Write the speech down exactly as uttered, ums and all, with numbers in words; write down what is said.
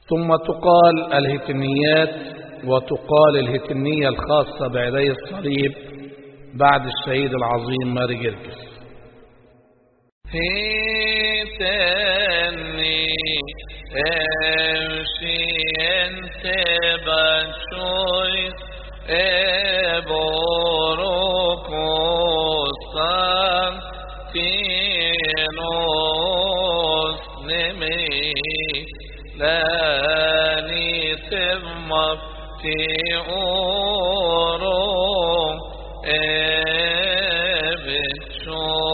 ثم تقال الهتنيات، وتقال الهتنية الخاصة بعيدي الصليب بعد الشهيد العظيم ماري جرجس. هتني امشي انت بشوي ابوروكوستان تينوس نمي لاني تمك تيورو ابتشو